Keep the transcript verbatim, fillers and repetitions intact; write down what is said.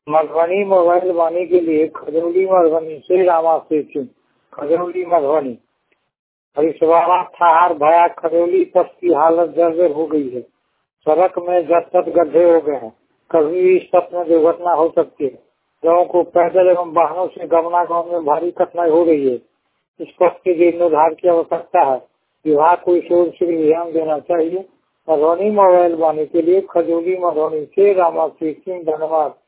Madhubani mobile वाणी के लिए खजौली मधुबनी से रामाश्री सिंह, खजौली मधुबनी। हरिशवाड़ा थार भया खजौली तक की हालत जर्जर हो गई है। सड़क में जब तक गड्ढे हो गए हैं, कभी भी इस पथ में दुर्घटना हो सकती है। गाँव को पैदल एवं वाहनों से गमनागमन में भारी कठिनाई हो रही है। इस पथ के जीर्णोद्धार की आवश्यकता है। विभाग को इस ओर से ध्यान देना चाहिए। मधुबनी मोबाइल वाणी के लिए खजौली मधुबनी से रामाश्री सिंह, धन्यवाद।